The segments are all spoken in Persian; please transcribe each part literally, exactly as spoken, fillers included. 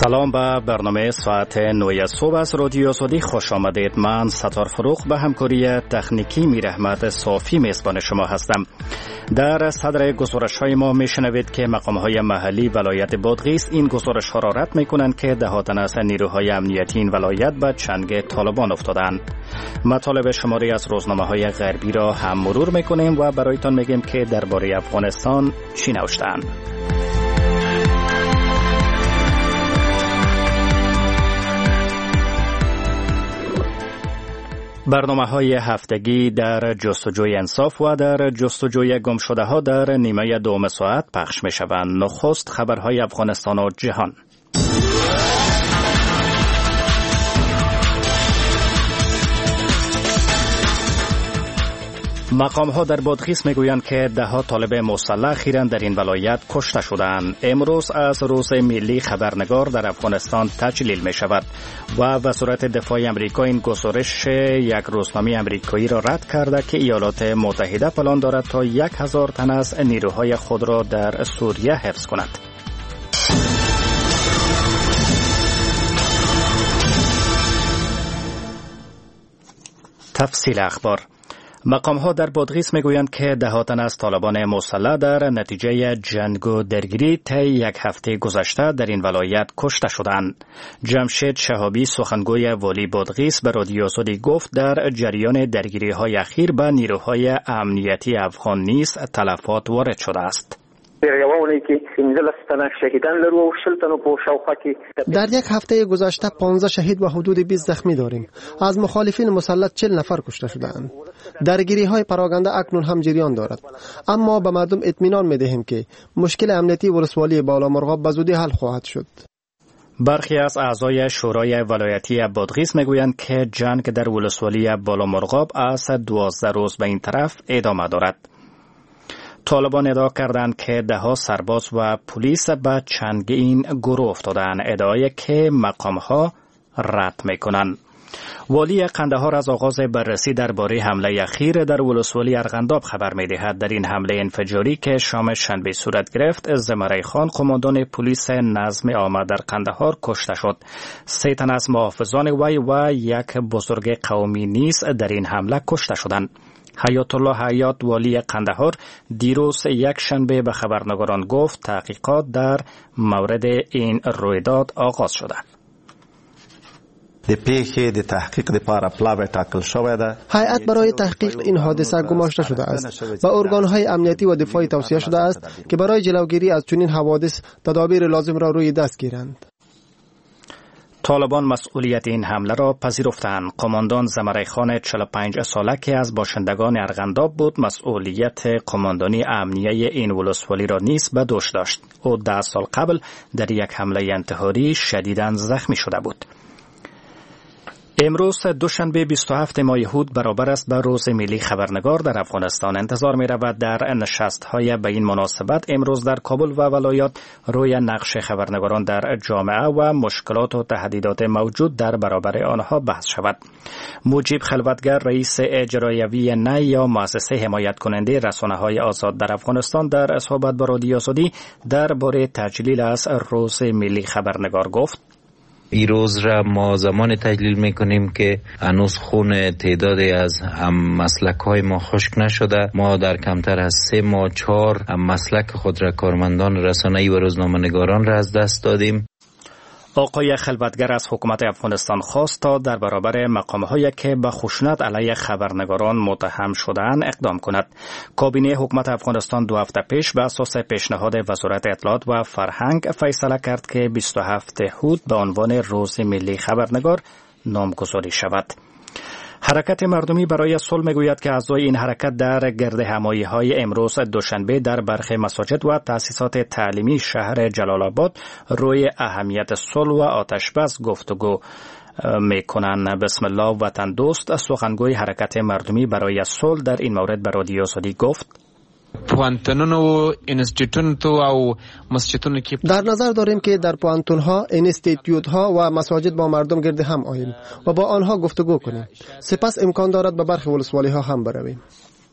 سلام به برنامه ساعت نه صبح از رادیو آزادی خوش آمدید. من ستار فروغ به همکاری تکنیکی میر احمد صافی میزبان شما هستم. در صدر گزارش های ما میشنوید که مقام های محلی ولایت بادغیس این گزارش ها را رد میکنند که ده تن از نیروهای امنیتی این ولایت به چنگ طالبان افتادند. مطالب شماری از روزنامه های غربی را هم مرور میکنیم و برایتان میگیم که درباره افغانستان چی نوشتند. برنامه های هفتگی در جستجوی انصاف و در جستجوی گمشده ها در نیمه دوم ساعت پخش می شوند. نخست خبرهای افغانستان و جهان. مقام ها در بادغیس میگویند که ده ها طالب مسلح اخیراً در این ولایت کشته شدند. امروز از روز ملی خبرنگار در افغانستان تجلیل می شود و وزارت دفاع امریکا این گزارش یک روزنامه امریکایی را رد کرده که ایالات متحده پلان دارد تا یک هزار تن از نیروهای خود را در سوریه حفظ کند. تفصیل اخبار. مقام ها در بادغیس میگویند که ده تن از طالبان مسلح در نتیجه جنگ و درگیری طی یک هفته گذشته در این ولایت کشته شدند. جمشید شهابی سخنگوی والی بادغیس به رادیو آزادی گفت در جریان درگیری های اخیر به نیروهای امنیتی افغان نیز تلفات وارد شده است. در یک هفته گذشته پانزده شهید و حدود بیست زخمی داریم. از مخالفین مسلح چهل نفر کشته شدند. درگیری های پراگنده اکنون هم جریان دارد، اما به مردم اطمینان می دهیم که مشکل امنیتی ولسوالی بالامرغاب به زودی حل خواهد شد. برخی از اعضای شورای ولایتی بادغیس میگویند که جنگ در ولسوالی بالامرغاب از دوازده روز به این طرف ادامه دارد. طالبان ادعا کردند که ده ها سرباز و پلیس به چنگ این گروه افتادند، ادعایی که مقام‌ها رد می‌کنند. والی قندهار از آغاز بررسی درباره حمله اخیر در ولسوالی ارغنداب خبر می‌دهد. در این حمله انفجاری که شام شنبه صورت گرفت، زمره خان قماندان پلیس نظم عامه در قندهار کشته شد. سه تن از محافظان وی و یک بزرگ قومی نیز در این حمله کشته شدند. حیات الله حیات والی قندهار دیروز یک شنبه به خبرنگاران گفت تحقیقات در مورد این رویداد آغاز شده. هیئت برای تحقیق این حادثه گماشته شده است و ارگان‌های امنیتی و دفاعی توصیه شده است که برای جلوگیری از چنین حوادث تدابیر لازم را روی دست گیرند. طالبان مسئولیت این حمله را پذیرفتند. قماندان زمره خان چهل و پنج ساله که از باشندگان ارغنداب بود مسئولیت قماندانی امنیه این ولسوالی را نیز به دوش داشت. او ده سال قبل در یک حمله انتحاری شدیداً زخمی شده بود. امروز دوشنبه بیست و هفتم ماه هود برابر است به روز ملی خبرنگار در افغانستان. انتظار می رود در نشست‌های به این مناسبت امروز در کابل و ولایات روی نقش خبرنگاران در جامعه و مشکلات و تهدیدات موجود در برابر آنها بحث شود. مجیب خلوتگر رئیس اجرایوی نی یا مؤسسه حمایت کننده رسانه‌های آزاد در افغانستان در صحبت با رادیو آزادی درباره تجلیل از روز ملی خبرنگار گفت: این روز را ما زمان تجلیل میکنیم که هنوز خون تعدادی از هم مسلک های ما خشک نشده. ما در کمتر از سه ماه چهار هم مسلک خود را کارمندان رسانه‌ای و روزنامه‌نگاران را از دست دادیم. آقای خلوتگر از حکومت افغانستان خواست تا در برابر مقام‌هایی که به خشونت علیه خبرنگاران متهم شده‌اند اقدام کند. کابینه حکومت افغانستان دو هفته پیش به اساس پیشنهاد وزارت اطلاعات و فرهنگ فیصله کرد که بیست و هفتم هود به عنوان روز ملی خبرنگار نامگذاری شود. حرکت مردمی برای صلح میگوید که اعضای این حرکت در گرد همایی های امروز دوشنبه در برخی مساجد و تأسیسات تعلیمی شهر جلال آباد روی اهمیت صلح و آتشبس گفتگو میکنند. بسم الله وطن دوست سخنگوی حرکت مردمی برای صلح در این مورد به رادیو آزادی گفت: پوهنتونونو و انستیتوت او مسجدونو که در نظر داریم که در پوهنتون ها، انستیتوت ها و مساجد با مردم گرد هم آییم و با آنها گفتگو کنیم. سپس امکان دارد به برخی ولسوالی ها هم برویم.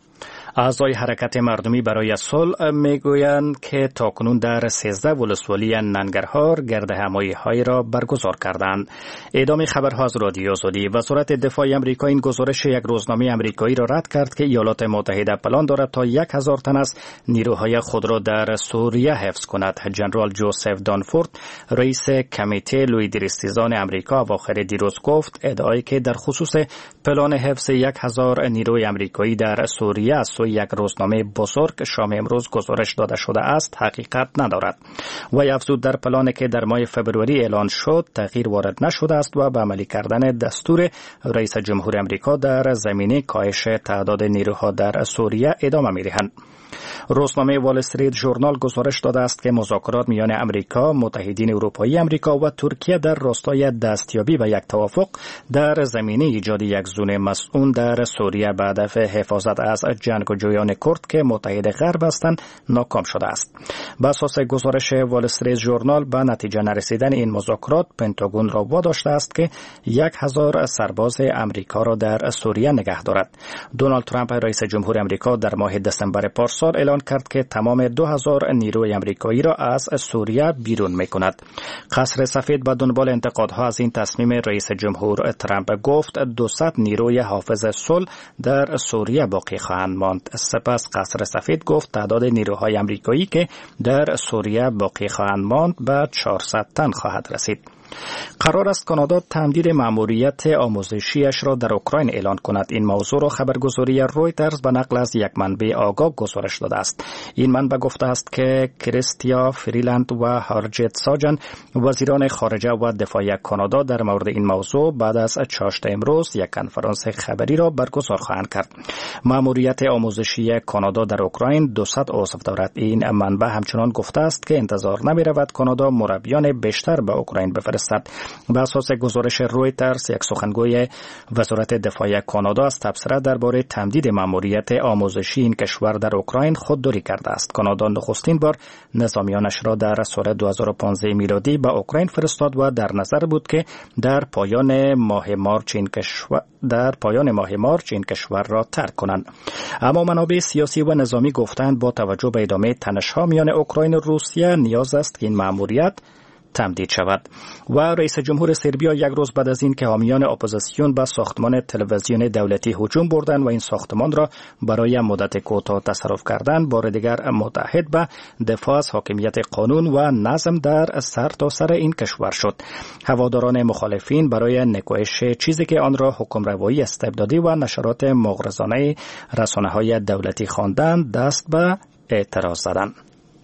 اعضای حرکت مردمی برای صلح میگویند که تاکنون در سیزده ولسوالی ننگرهار گرد همایی را برگزار کردند. اعدام خبرها از رادیو آزادی. وزارت دفاع آمریکا این گزارش یک روزنامه آمریکایی را رد کرد که ایالات متحده پلان دارد تا یک هزار تن از نیروهای خود را در سوریه حفظ کند. جنرال جوزف دانفورد، رئیس کمیته لویدریستیزان آمریکا، اواخر دیروز گفت ادعایی که در خصوص پلان حفظ یک هزار نیروی آمریکایی در سوریه از سوی یک روزنامه بزرگ شام امروز گزارش داده شده است حقیقت ندارد. وی افزود در پلانی که در ماه فبروری اعلان شد تغییر وارد نشده است و به عملی کردن دستور رئیس جمهور آمریکا در زمینه کاهش تعداد نیروها در سوریه ادامه می‌دهند. روزنامه وال استریت ژورنال گزارش داده است که مذاکرات میان امریکا، متحدین اروپایی امریکا و ترکیه در راستای دستیابی به یک توافق در زمینه ایجاد یک زون مسئول در سوریه به هدف حفاظت از جنگجویان کرد که متحد غرب هستند ناکام شده است. بر اساس گزارش وال استریت ژورنال به نتیجه نرسیدن این مذاکرات پنتاگون را واداشته است که یک هزار سرباز امریکا را در سوریه نگه دارد. دونالد ترامپ رئیس جمهور امریکا در ماه دسامبر پارسال اعلان کرد که تمام دو هزار نیروی آمریکایی را از سوریه بیرون می‌کند. قصر سفید به دنبال انتقادها از این تصمیم رئیس جمهور ترامپ گفت دویست نیروی حافظ صلح در سوریه باقی خواهند ماند. سپس قصر سفید گفت تعداد نیروهای آمریکایی که در سوریه باقی خواهند ماند به چهارصد تن خواهد رسید. قرار است کانادا تمدید مأموریت آموزشیش را در اوکراین اعلان کند. این موضوع را خبرگزاری رویترز به نقل از یک منبع آگاه گزارش داده است. این منبع گفته است که کریستیا فریلند و هارجت ساجن وزیران خارجه و دفاع کانادا در مورد این موضوع بعد از چهارشنبه امروز یک کنفرانس خبری را برگزار خواهند کرد. مأموریت آموزشی کانادا در اوکراین دویست عضو دارد. این منبع همچنان گفته است که انتظار نمی رود کانادا مربیان بیشتر به اوکراین بفرستد. به اساس گزارش رویترز یک سخنگوی وزارت دفاع کانادا از تبصره درباره تمدید مأموریت آموزشی این کشور در اوکراین خودداری کرده است. کانادا نخستین بار نظامیانش را در سال دو هزار و پانزده میلادی به اوکراین فرستاد و در نظر بود که در پایان ماه مارچ این کشور در پایان ماه مارچ این کشور را ترک کنند. اما منابع سیاسی و نظامی گفتند با توجه به ادامه تنش‌ها میان اوکراین و روسیه نیاز است که این مأموریت تمدید شود. و رئیس جمهور سربیا یک روز بعد از این که حامیان اپوزیسیون به ساختمان تلویزیون دولتی هجوم بردند و این ساختمان را برای مدت کوتاه تصرف کردند، بار دیگر متحد به دفاع از حاکمیت قانون و نظم در سرتاسر سر این کشور شد. هواداران مخالفین برای نکوهش چیزی که آن را حکمروایی استبدادی و نشرات مغرضانه رسانه‌های دولتی خواندند دست به اعتراض زدند.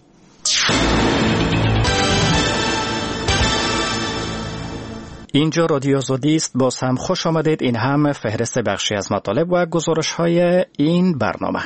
اینجا رادیو آزادی است. باز هم خوش آمدید. این هم فهرست بخشی از مطالب و گزارش های این برنامه.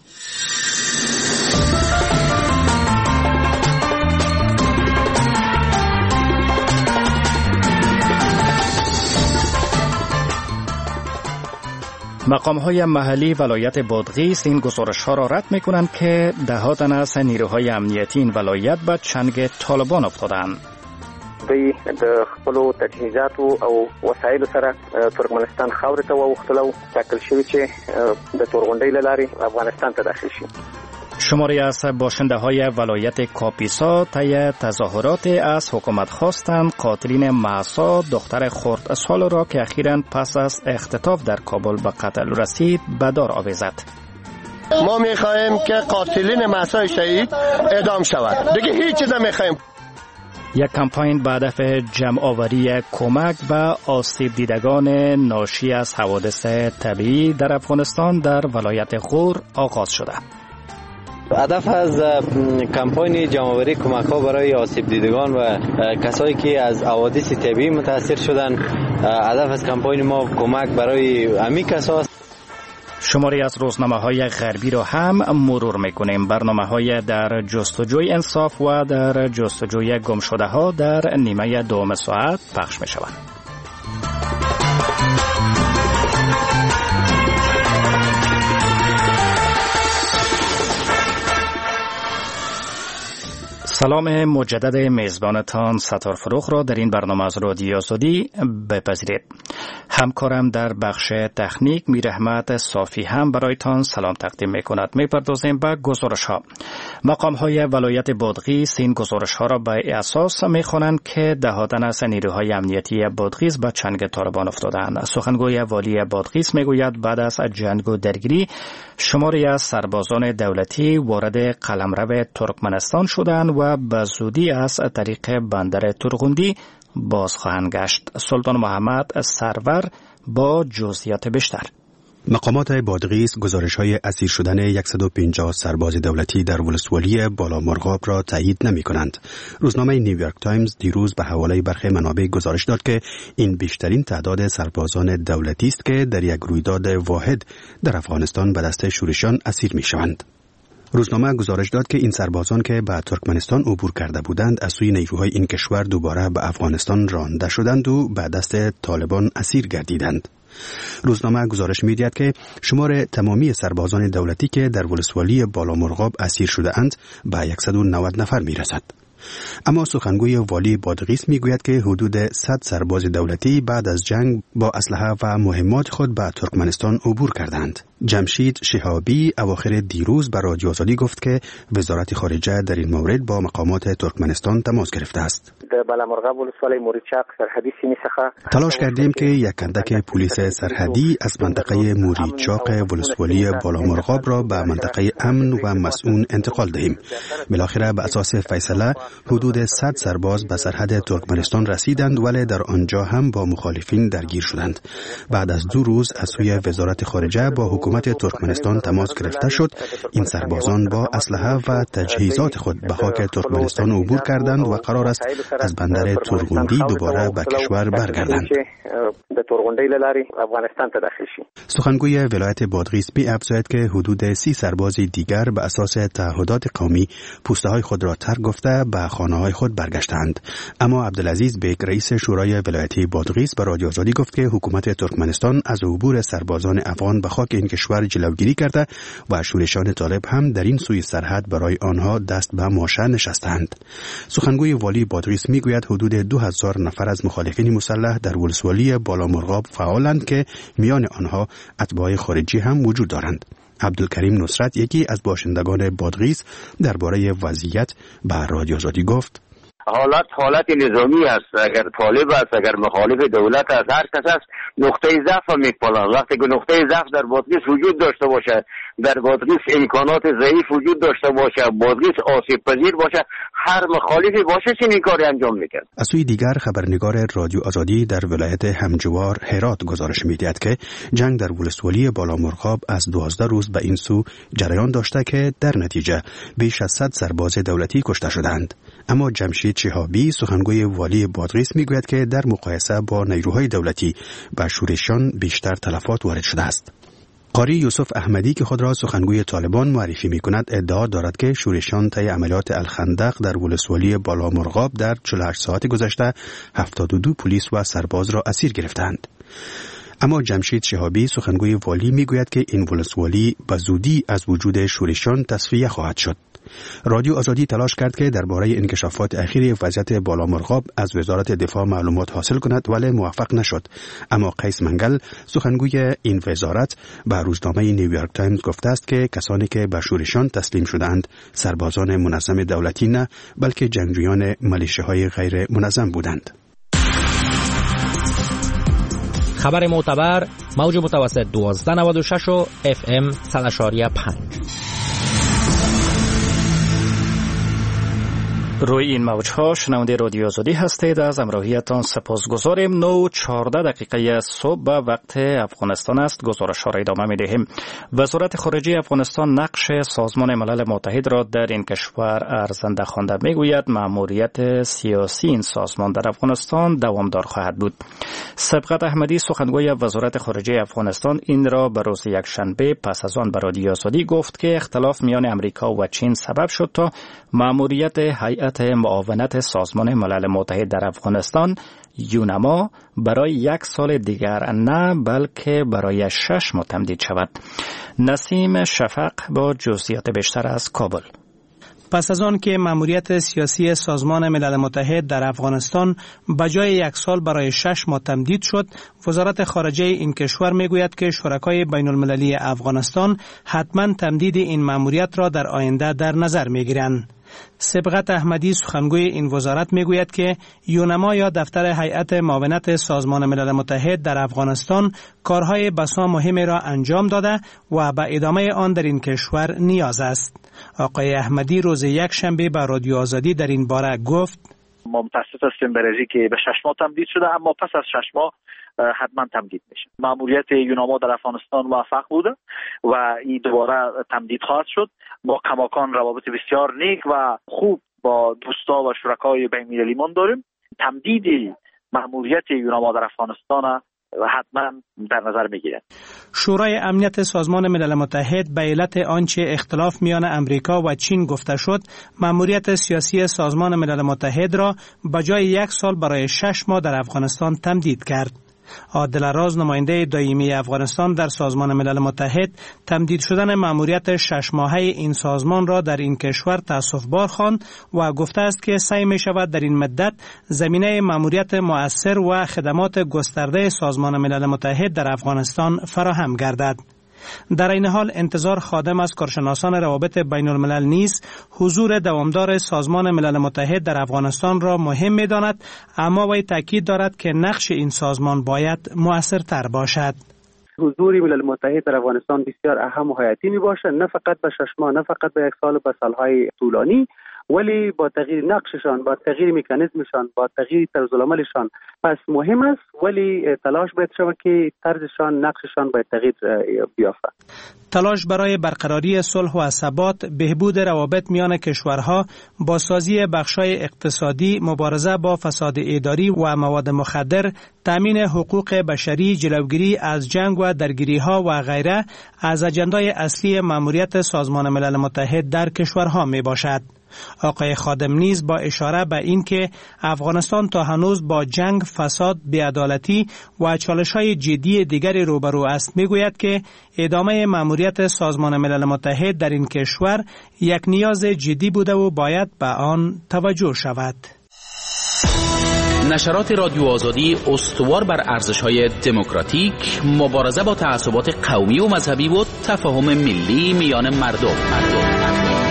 مقام‌های محلی ولایت بادغیس این گزارش‌ها را رد می‌کنند که ده تن از نیروهای امنیتی این ولایت به چنگ طالبان افتادند. دوی د خپلو تجهیزاتو او وسایلو سره ترکمنستان خاورې ته واوښتل، ټاکل شوي چې د تورغونډۍ له لارې افغانستان ته داخل شي. شماری از باشنده های ولایت کاپیسا طی تظاهرات از حکومت خواستند قاتلین مهسا دختر خردسال را که اخیراً پس از اختطاف در کابل به قتل رسید به دار آویزد. ما می‌خواهیم که قاتلین مهسا شهید اعدام شود. دیگه هیچ چیز نمی‌خواهیم. یک کمپاین به هدف جمع آوری کمک به آسیب دیدگان ناشی از حوادث طبیعی در افغانستان در ولایت غور آغاز شده. هدف از کمپاین جمع‌آوری کمک‌ها برای آسیب دیدگان و کسایی که از حوادث طبیعی متاثر شدند، هدف از کمپاین ما کمک برای همین کساست. شماری از روزنامه‌های غربی را هم مرور می‌کنیم. برنامه‌های در جستجوی انصاف و در جستجوی گمشده‌ها در نیمه دوم ساعت پخش می‌شوند. سلام مجدد میزبانتان ستار فروخ را در این برنامه از رادیو آزادی بپذیرید. همکارم در بخش تکنیک میر احمد صافی هم برایتان سلام تقدیم می کند. می پردازیم به گزارش ها. مقام های ولایت بادغیس این گزارش ها را به اساس می خوانند که دهاتن از نیروهای امنیتی بادغیس به چنگ طالبان افتادند. سخنگوی والی بادغیس می گوید بعد از جنگ و درگیری شماری از سربازان دولتی وارد قلمرو ترکمنستان شدند و به زودی از طریق بندر ترغوندی باز خواهند گشت. سلطان محمد سرور با جزئیات بیشتر. مقامات بادغیس گزارش‌های اسیر شدن صد و پنجاه سرباز دولتی در ولسوالی بالامرغاب را تایید نمی‌کنند. روزنامه نیویورک تایمز دیروز به حواله برخی منابع گزارش داد که این بیشترین تعداد سربازان دولتی است که در یک رویداد واحد در افغانستان به دست شورشیان اسیر می‌شوند. روزنامه گزارش داد که این سربازان که به ترکمنستان عبور کرده بودند از سوی نیروهای این کشور دوباره به افغانستان رانده شدند و به دست طالبان اسیر گردیدند. روزنامه گزارش می‌دهد که شمار تمامی سربازان دولتی که در ولسوالی بالامرغاب اسیر شده اند به صد و نود نفر می‌رسد. اما سخنگوی والی بادغیس میگوید که حدود صد سرباز دولتی بعد از جنگ با اسلحه و مهمات خود به ترکمنستان عبور کردند. جمشید شهابی اواخر دیروز به رادیو آزادی گفت که وزارت خارجه در این مورد با مقامات ترکمنستان تماس گرفته است. تلاش کردیم که یک اندک پلیس سرحدی از منطقه موریچاق ولسوالی بالامرغاب را به منطقه امن و مسئول انتقال دهیم. بالاخره به اساس فیصله حدود صد سرباز به سرحد ترکمنستان رسیدند ولی در آنجا هم با مخالفین درگیر شدند. بعد از دو روز از سوی وزارت خارجه با حکومت ترکمنستان تماس گرفته شد. این سربازان با اسلحه و تجهیزات خود به خاک ترکمنستان عبور کردند و قرار است از بندر ترغوندی دوباره به کشور برگردند. سخنگوی ولایت بادغیس می افزاید که حدود سی سرباز دیگر به اساس تعهدات قومی پوسته های خود را ترک گفته به خانه های خود برگشتند. اما عبدالعزیز بیگ رئیس شورای ولایتی بادغیس به رادیو آزادی گفت که حکومت ترکمنستان از عبور سربازان افغان به خاک این کشور جلوگیری کرده و شورشیان طالب هم در این سوی سرحد برای آنها دست به ماشه نشستند. سخنگوی والی بادغیس میگوید حدود دو هزار نفر از مخالفین مسلح در ولسوالی بالامرغاب فعالند که میان آنها اتباع خارجی هم وجود دارند. عبدالکریم نصرت یکی از باشندگان بادغیس درباره وضعیت به رادیو آزادی گفت: حالت حالت نظامی است. اگر طالب است، اگر مخالف دولت است، هر کس است نقطه ضعف میپالند. وقتی که نقطه ضعف در بادغیس وجود داشته باشه، در بادغیس امکانات ضعیف وجود داشته باشه، بادغیس آسیب پذیر باشه، هر مخالفی باشه چنین کاری انجام میکنه. از سوی دیگر خبرنگار رادیو آزادی در ولایت همجوار هرات گزارش میدهد که جنگ در ولسوالی بالامرغاب از دوازده روز به این سو جریان داشته که در نتیجه بیش از صد سرباز دولتی کشته شدند. اما جمشید شهابی سخنگوی والی بادغیس میگوید که در مقایسه با نیروهای دولتی به شورشیان بیشتر تلفات وارد شده است. قاری یوسف احمدی که خود را سخنگوی طالبان معرفی می‌کند ادعا دارد که شورشیان طی عملیات الخندق در ولسوالی بالامرغاب در چهل و هشت ساعت گذشته هفتاد و دو پلیس و سرباز را اسیر گرفتند. اما جمشید شهابی سخنگوی والی میگوید که این ولسوالی به زودی از وجود شورشیان تصفیه خواهد شد. رادیو آزادی تلاش کرد که درباره انکشافات اخیر وضعیت بالامرغاب از وزارت دفاع معلومات حاصل کند ولی موفق نشد. اما قیس منگل سخنگوی این وزارت به روزنامه نیویورک تایمز گفته است که کسانی که به شورشیان تسلیم شدند سربازان منظم دولتی نه بلکه جنگجویان ملیشه‌های غیر منظم بودند. خبر معتبر موج متوسط دوازده نود و شش و اف ام صد و پنج. روی این موجها شنونده رادیو آزادی هستید. از همراهیتان سپاسگزاریم. نه و چهارده دقیقه صبح به وقت افغانستان است. گزارش ها را ادامه می دهیم. وزارت خارجه افغانستان نقش سازمان ملل متحد را در این کشور ارزنده خوانده. می گوید مأموریت سیاسی این سازمان در افغانستان دوامدار خواهد بود. سبقت احمدی سخنگوی وزارت خارجه افغانستان این را به روز یکشنبه پس از آن به رادیو آزادی گفت که اختلاف میان امریکا و چین سبب شد تا مأموریت هیئت معاونت سازمان ملل متحد در افغانستان یونما برای یک سال دیگر نه بلکه برای شش ماه تمدید شود. نسیم شفق با جزئیات بیشتر از کابل. پس از آن که مأموریت سیاسی سازمان ملل متحد در افغانستان بجای یک سال برای شش ماه تمدید شد، وزارت خارجه این کشور میگوید که شرکای بین المللی افغانستان حتما تمدید این مأموریت را در آینده در نظر میگیرند. سبقت احمدی سخنگوی این وزارت میگوید که یونما یا دفتر هیئت معاونت سازمان ملل متحد در افغانستان کارهای بسا مهمی را انجام داده و به ادامه آن در این کشور نیاز است. آقای احمدی روز یک شنبه به رادیو آزادی در این باره گفت: ما متاسف هستیم برای که به شش ماه تمدید شده، اما پس از شش ماه حتما تمدید میشه. مأموریت یوناما در افغانستان موفق بوده و این دوباره تمدید خواهد شد. با کماکان روابط بسیار نیک و خوب با دوستا و شرکای بین المللی من داریم. تمدید مأموریت یوناما در افغانستان حتما در نظر میگیرد. شورای امنیت سازمان ملل متحد به علت آنچه اختلاف میان امریکا و چین گفته شد، مأموریت سیاسی سازمان ملل متحد را بجای یک سال برای شش ماه در افغانستان تمدید کرد. عادل راز، نماینده دائمی افغانستان در سازمان ملل متحد، تمدید شدن مأموریت شش ماهه این سازمان را در این کشور تأسف‌بار خواند و گفته است که سعی می شود در این مدت زمینه مأموریت مؤثر و خدمات گسترده سازمان ملل متحد در افغانستان فراهم گردد. در این حال انتظار خادم از کارشناسان روابط بین الملل نیز حضور دوامدار سازمان ملل متحد در افغانستان را مهم می داند، اما وی تاکید دارد که نقش این سازمان باید مؤثرتر باشد. حضور ملل متحد در افغانستان بسیار اهم و حیاتی می باشد، نه فقط به شش ماه، نه فقط به یک سال، به سالهای طولانی، ولی با تغییر نقششان، با تغییر مکانیزمشان، با تغییر طرز العملشان پس مهم است، ولی تلاش باید شود که طرزشان، نقششان باید تغییر بیافته. تلاش برای برقراری صلح و ثبات، بهبود روابط میان کشورها، بازسازی بخش‌های اقتصادی، مبارزه با فساد اداری و مواد مخدر، تامین حقوق بشری، جلوگیری از جنگ و درگیری‌ها و غیره از اجندای اصلی مأموریت سازمان ملل متحد در کشورها میباشد. آقای خادم نیز با اشاره به این که افغانستان تا هنوز با جنگ، فساد، بی‌عدالتی و چالش‌های جدی دیگری روبرو است میگوید که ادامه مأموریت سازمان ملل متحد در این کشور یک نیاز جدی بوده و باید به آن توجه شود. نشرات رادیو آزادی استوار بر ارزش‌های دموکراتیک، مبارزه با تعصبات قومی و مذهبی و تفاهم ملی میان مردم. مردم.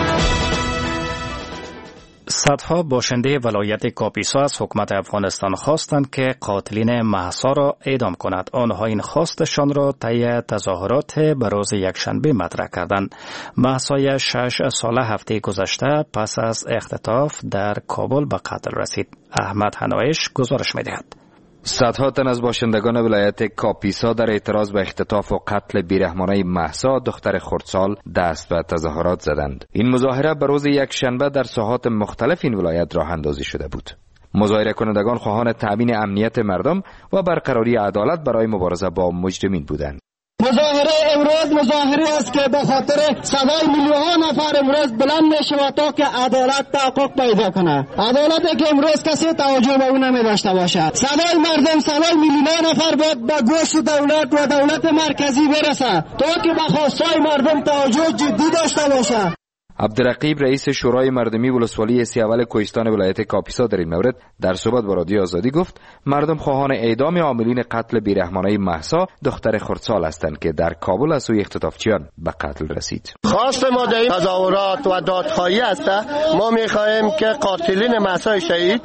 صدها باشنده ولایت کاپیسا از حکومت افغانستان خواستند که قاتلین مهسا را اعدام کند. آنها این خواستشان را طی تظاهرات به روز یکشنبه مطرح کردند. مهسای شش ساله هفته گذشته پس از اختطاف در کابل به قتل رسید. احمد حنایش گزارش می‌دهد. صدها تن از باشندگان ولایت کاپیسا در اعتراض به اختطاف و قتل بیرحمانه مهسا دختر خردسال دست به تظاهرات زدند. این مظاهره به روز یکشنبه در ساحات مختلف این ولایت راه اندازی شده بود. مظاهره کنندگان خواهان تأمین امنیت مردم و برقراری عدالت برای مبارزه با مجرمین بودند. مظاهره امروز مظاهره است که به خاطر صدای میلیون نفر امروز بلند میشه تا که عدالت تحقق پیدا کنه. عدالتی که امروز کسی توجه به اون نمیداشته باشد. صدای مردم، صدای میلیون نفر باید به گوش دولت و دولت مرکزی برسه تا که به خواستای مردم توجه جدی داشته باشه. عبدالرقیب رئیس شورای مردمی ولسوالی سیاول کوهستان ولایت کاپیسا در این مورد در صحبت با رادیو آزادی گفت مردم خواهان اعدام عاملین قتل بیرحمانه مهسا دختر خردسال هستند که در کابل از سوی اختطافچیان به قتل رسید. خواست ما در این تظاهرات و دادخواهی است، ما می‌خواهیم که قاتلین مهسا شهید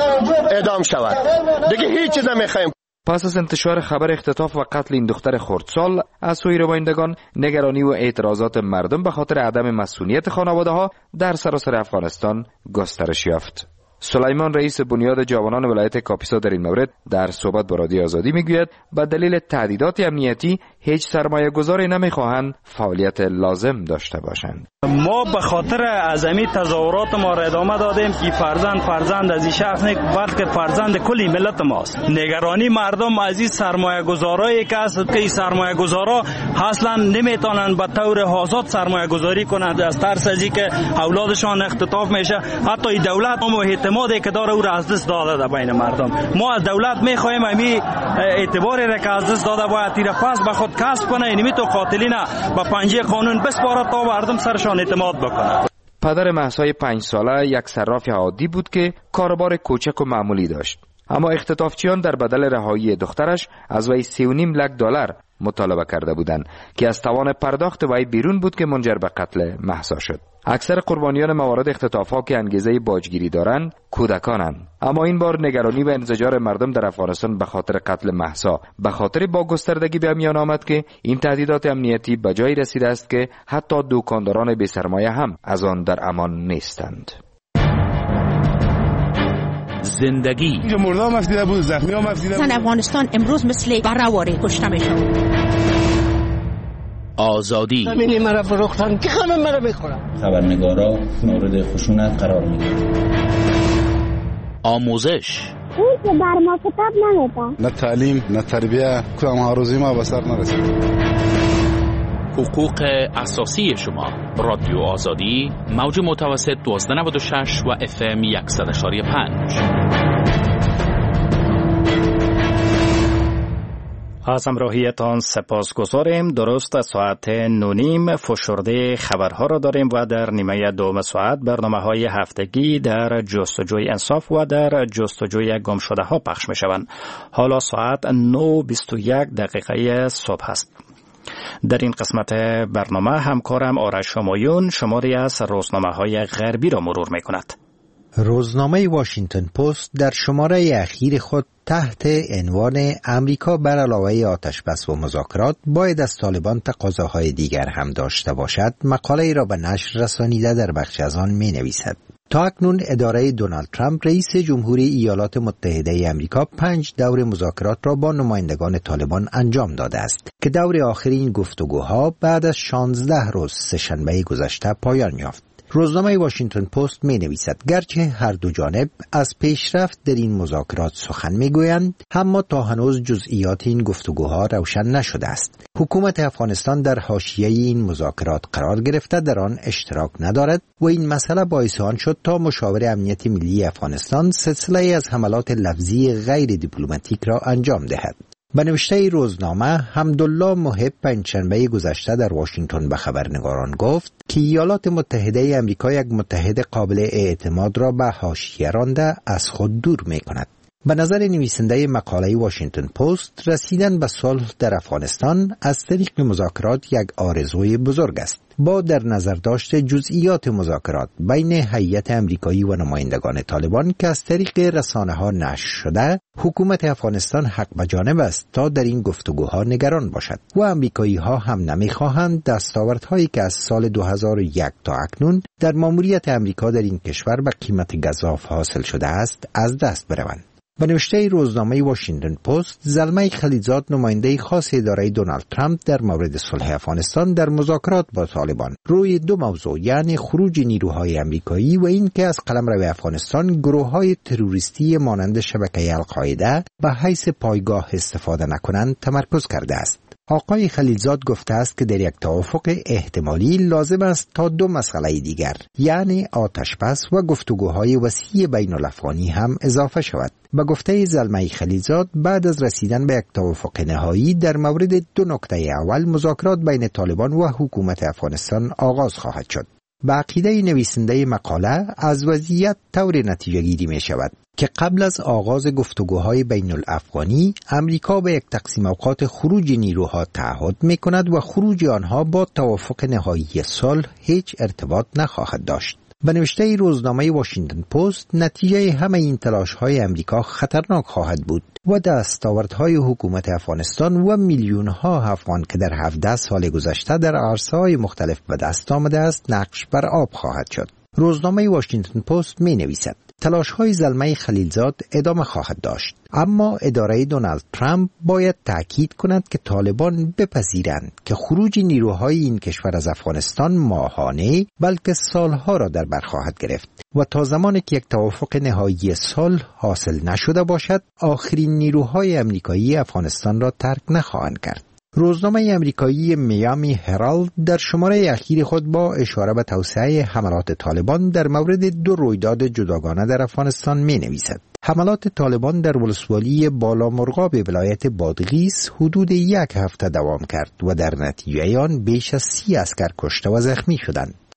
اعدام شود. دیگه هیچ چیز نمی‌خواهیم. پس از انتشار خبر اختطاف و قتل این دختر خردسال از سوی روایندگان، نگرانی و اعتراضات مردم به خاطر عدم مسئولیت خانواده‌ها در سراسر افغانستان گسترش یافت. سلیمان رئیس بنیاد جوانان ولایت کاپیسا در این مورد در صحبت با رادیو آزادی میگوید به دلیل تهدیدات امنیتی هیچ سرمایه گذاری نمیخواهند فعالیت لازم داشته باشند. ما به خاطر عظمی تظاهرات ما را ادامه دادیم که فرزند فرزند از این شخص نه بلکه فرزند کلی ملت ماست. نگرانی مردم از این سرمایه گذارایی که است که این سرمایه گذارا اصلا نمیتونن به طور آزاد سرمایه گذاری کنند از ترس از اینکه اولادشان اختطاف میشه. حتی این دولت هم اعتمادی که داره او را از دست داده در بین مردم. ما از دولت میخوایم همین اعتباری را که از دست داده باید تیر پس به خود کسب کنه، اینمی تو قاتلین با پنجه قانون بسپاره تا مردم سرشان اعتماد بکنه. پدر مهسای پنج ساله یک صراف عادی بود که کاروبار کوچک و معمولی داشت. اما اختطافچیان در بدل رهایی دخترش از وی سی و نیم لک دلار مطالبه کرده بودند که از توان پرداخت وی بیرون بود که منجر به قتل مهسا شد. اکثر قربانیان موارد اختطاف‌ها که انگیزه باجگیری دارند کودکانند. اما این بار نگرانی و انزجار مردم در افغانستان به خاطر قتل مهسا به خاطر با گستردگی به میان آمد که این تهدیدات امنیتی به جایی رسیده است که حتی دکانداران بی سرمایه هم از آن در امان نیستند. زندگی اینجا مرده هم افدیده بود، زخمی هم افدیده بود. افغانستان امروز مثل برآوری کشته میشد. آزادی زمینی مرا فروختن که همه مرا میخورن. خبرنگارا مورد خشونت قرار میگیرن. آموزش اون که بر ما کتاب نمیده. نه تعلیم نه تربیه، کدام هاروزی ما به سر نرسید. حقوق اساسی شما. رادیو آزادی موج متوسط دوازده نود و شش و اف ام صد و پنج. از همراهیتان سپاسگزاریم. درست ساعت نونیم فشرده خبرها را داریم و در نیمه دوم ساعت برنامه های هفتگی در جستجوی انصاف و در جستجوی گم شده ها پخش می شوند. حالا ساعت نه و بیست و یک دقیقه صبح است. در این قسمت برنامه همکارم آرش شمایون شماری از روزنامه های غربی را مرور می کند. روزنامه واشنگتن پست در شماره اخیر خود تحت عنوان امریکا بر علاوه آتش بس و مذاکرات باید از طالبان تقاضاهای دیگر هم داشته باشد مقاله ای را به نشر رسانیده در بخش از آن می نویسد. تا اکنون اداره دونالد ترامپ رئیس جمهوری ایالات متحده آمریکا پنج دور مذاکرات را با نمایندگان طالبان انجام داده است که دور آخر این گفتگوها بعد از شانزده روز سه‌شنبه گذشته پایان یافت. روزنامه واشنگتن پست می نویسد گرچه هر دو جانب از پیشرفت در این مذاکرات سخن می گویند، اما تا هنوز جزئیات این گفتگوها روشن نشده است. حکومت افغانستان در حاشیه این مذاکرات قرار گرفته در آن اشتراک ندارد و این مسئله باعث آن شد تا مشاور امنیت ملی افغانستان سلسله از حملات لفظی غیر دیپلماتیک را انجام دهد. به نوشته روزنامه حمدالله محب پنجشنبه گذشته در واشنگتن به خبرنگاران گفت که ایالات متحده آمریکا یک متحد قابل اعتماد را به حاشیه رانده از خود دور می کند. به نظر نویسنده مقاله واشنگتن پست رسیدن به صلح در افغانستان از طریق مذاکرات یک آرزوی بزرگ است. با در نظر داشت جزئیات مذاکرات بین هیئت امریکایی و نمایندگان طالبان که از طریق رسانه‌ها نشر شده، حکومت افغانستان حق به جانب است تا در این گفتگوها نگران باشد و امریکایی‌ها هم نمی‌خواهند دستاوردهایی که از سال دو هزار و یک تا اکنون در ماموریت امریکا در این کشور به قیمت گزاف حاصل شده است از دست بروند. به نوشته روزنامه واشنگتن پست، زلمه خلیلزاد نماینده خاص اداره دونالد ترامپ در مورد صلح افغانستان در مذاکرات با طالبان روی دو موضوع یعنی خروج نیروهای امریکایی و این که از قلمرو افغانستان گروه‌های تروریستی مانند شبکه القاعده به حیث پایگاه استفاده نکنند تمرکز کرده است. آقای خلیلزاد گفته است که در یک توافق احتمالی لازم است تا دو مسئله دیگر یعنی آتش بس و گفتگوهای وسیع بین الافغانی هم اضافه شود. به گفته زلمه خلیلزاد بعد از رسیدن به یک توافق نهایی در مورد دو نکته اول مذاکرات بین طالبان و حکومت افغانستان آغاز خواهد شد. به عقیده نویسنده مقاله از وضعیت طور نتیجه گیری می شود که قبل از آغاز گفتگوهای بین الافغانی امریکا به یک تقسیم اوقات خروج نیروها تعهد می کند و خروج آنها با توافق نهایی صلح هیچ ارتباط نخواهد داشت. به نوشته روزنامه واشنگتن پست نتیجه همه این تلاش‌های امریکا خطرناک خواهد بود و دستاوردهای حکومت افغانستان و میلیون‌ها افغان که در هفده سال گذشته در عرصه‌های مختلف به دست آمده است نقش بر آب خواهد شد. روزنامه واشنگتن پست می نویسد تلاش‌های زلمه خلیلزاد ادامه خواهد داشت، اما اداره دونالد ترامپ باید تأکید کند که طالبان بپذیرند که خروج نیروهای این کشور از افغانستان ماهانه بلکه سالها را در بر خواهد گرفت و تا زمانی که یک توافق نهایی صلح حاصل نشده باشد آخرین نیروهای امریکایی افغانستان را ترک نخواهند کرد. روزنامه امریکایی میامی هرالد در شماره اخیر خود با اشاره به توسعه حملات طالبان در مورد دو رویداد جداگانه در افغانستان می نویسد. حملات طالبان در ولسوالی بالامرغاب ولایت بادغیس حدود یک هفته دوام کرد و در نتیجه آن بیش از سی عسکر کشته و زخمی شدند.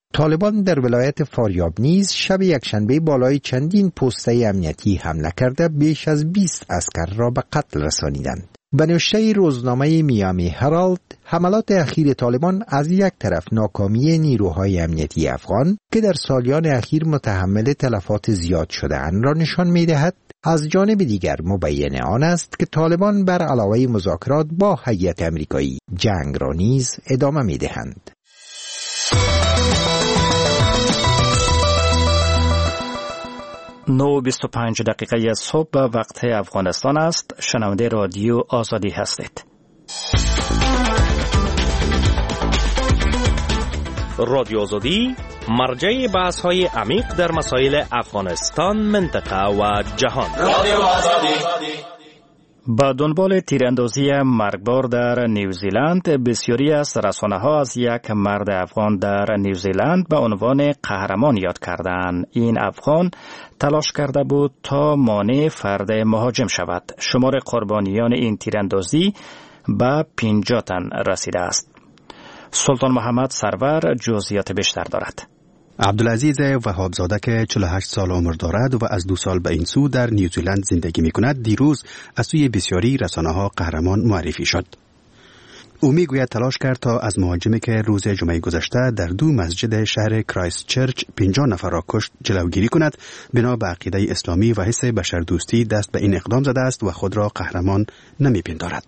طالبان در ولایت فاریاب نیز شب یکشنبه بالای چندین پسته امنیتی حمله کرده بیش از بیست عسکر را به قتل رسانیدند. به نوشته روزنامه میامی هرالد، حملات اخیر طالبان از یک طرف ناکامی نیروهای امنیتی افغان که در سالیان اخیر متحمل تلفات زیاد شده‌اند را نشان می‌دهد، از جانب دیگر مبین آن است که طالبان بر علاوه مذاکرات با هیئت آمریکایی جنگ را نیز ادامه می‌دهند. نه و بیست و پنج دقیقه صبح وقت افغانستان است. شنونده رادیو آزادی هستید. رادیو آزادی مرجع بحث های عمیق در مسائل افغانستان، منطقه و جهان. رادیو آزادی. با دنبال تیراندازی مرگبار در نیوزیلند، بسیاری از رسانه‌ها از یک مرد افغان در نیوزیلند به عنوان قهرمان یاد کردند. این افغان تلاش کرده بود تا مانع فرد مهاجم شود. شمار قربانیان این تیراندازی به پنجاه تن رسیده است. سلطان محمد سرور جزئیات بیشتر دارد. عبدالعزیز وهابزاده که چهل و هشت سال عمر دارد و از دو سال به این سو در نیوزیلند زندگی می کند، دیروز از سوی بسیاری رسانه‌ها قهرمان معرفی شد. او می گوید تلاش کرد تا از مهاجمی که روز جمعه گذشته در دو مسجد شهر کرایست چرچ پنجاه نفر را کشت جلوگیری کند. بنا به عقیده اسلامی و حس بشردوستی دست به این اقدام زده است و خود را قهرمان نمی پندارد.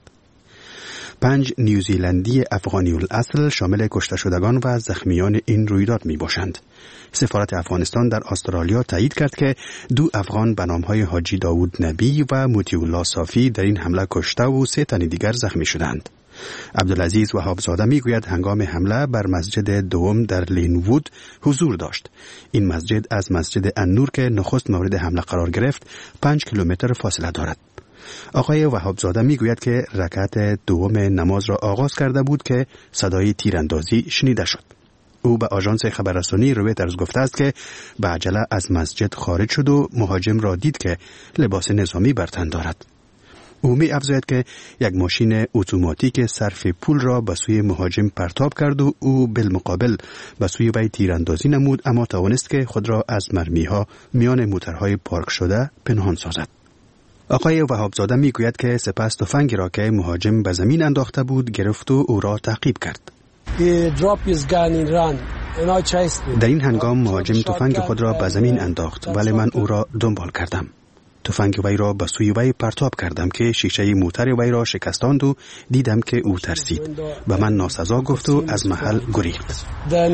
پنج نیوزیلندی افغانی الاصل شامل کشته شدگان و زخمیان این رویداد می باشند. سفارت افغانستان در استرالیا تایید کرد که دو افغان به نامهای حاجی داوود نبی و موتی الله صافی در این حمله کشته و سه تن دیگر زخمی شدند. عبدالعزیز وهابزاده می گوید هنگام حمله بر مسجد دوم در لینوود حضور داشت. این مسجد از مسجد النور که نخست مورد حمله قرار گرفت پنج کیلومتر فاصله دارد. آقای وهابزاده می گوید که رکعت دوم نماز را آغاز کرده بود که صدای تیراندازی شنیده شد. او به آژانس خبررسانی رویترز گفته است که به عجله از مسجد خارج شد و مهاجم را دید که لباس نظامی بر تن دارد. او می افزاید که یک ماشین اتوماتیک صرف پول را به سوی مهاجم پرتاب کرد و او بالمقابل به سوی وی تیراندازی نمود، اما توانست که خود را از مرمی‌ها میان موترهای پارک شده پنهان سازد. آقای وهابزاده می گوید که سپس تفنگی را که مهاجم به زمین انداخته بود گرفت و او را تعقیب کرد. در این هنگام مهاجم تفنگ خود را به زمین انداخت، ولی من او را دنبال کردم. تفنگ وی را به سوی وی پرتاب کردم که شیشه موتر وی را شکستاند و دیدم که او ترسید. به من ناسزا گفت و از محل گریخت.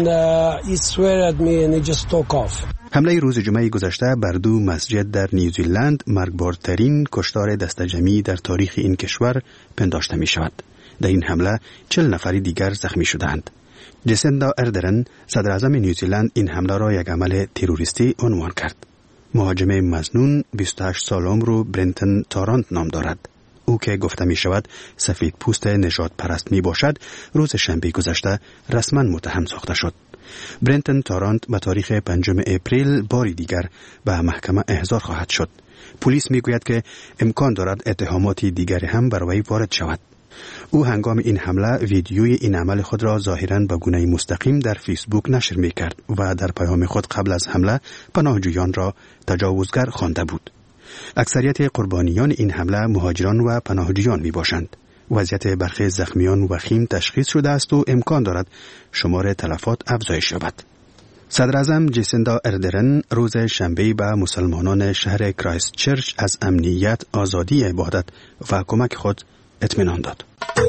حمله روز جمعه گذشته بر دو مسجد در نیوزیلند مرگبارترین کشتار دسته‌جمعی در تاریخ این کشور پنداشته می شود. در این حمله چهل نفری دیگر زخمی شدند. جسیندا اردرن صدر اعظم نیوزیلند این حمله را یک عمل تروریستی عنوان کرد. مهاجم مظنون بیست و هشت سال عمر و برنتن تارانت نام دارد. او که گفته می شود سفید پوست نژاد پرست می باشد، روز شنبه گذشته رسما متهم ساخته شد. برنتن تارانت به تاریخ پنجم اپریل باری دیگر به محکمه احضار خواهد شد. پلیس می گوید که امکان دارد اتهاماتی دیگری هم بر وی وارد شود. او هنگام این حمله ویدیوی این عمل خود را ظاهراً به گونه مستقیم در فیسبوک نشر می کرد و در پیام خود قبل از حمله پناهجویان را تجاوزگر خوانده بود. اکثریت قربانیان این حمله مهاجران و پناهجویان می باشند. وضعیت برخی زخمیان وخیم تشخیص شده است و امکان دارد شمار تلفات افزایش یابد. صدر اعظم جسیندا اردرن روز شنبه به مسلمانان شهر کرایست چرچ از امنیت، آزادی عبادت و کمک خود اطمینان داد.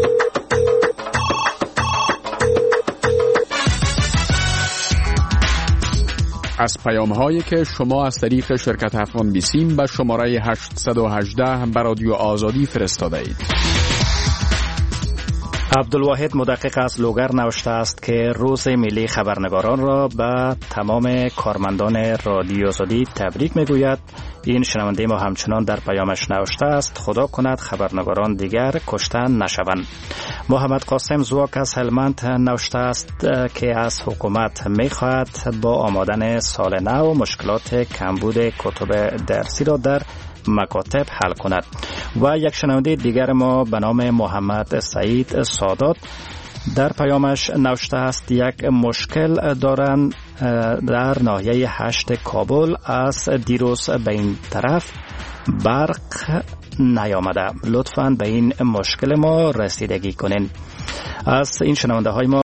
از پیام هایی که شما از طریق شرکت افغان بیسیم به شماره هشتصد و هجده به رادیو آزادی فرستاده اید. عبدالواحد مدقق از لوگر نوشته است که روز ملی خبرنگاران را به تمام کارمندان رادیو آزادی تبریک میگوید. این شنونده ما همچنان در پیامش نوشته است خدا کند خبرنگاران دیگر کشته نشوند. محمد قاسم زواک از هلمند نوشته است که از حکومت میخواهد با آمدن سال نو مشکلات کمبود کتب درسی را در مکاتب حل کند. و یک شنونده دیگر ما به نام محمد سعید سادات در پیامش نوشته است یک مشکل دارند در ناحیه هشت کابل از دیروز به این طرف برق نیامده. لطفاً به این مشکل ما رسیدگی کنین. از این شنونده های ما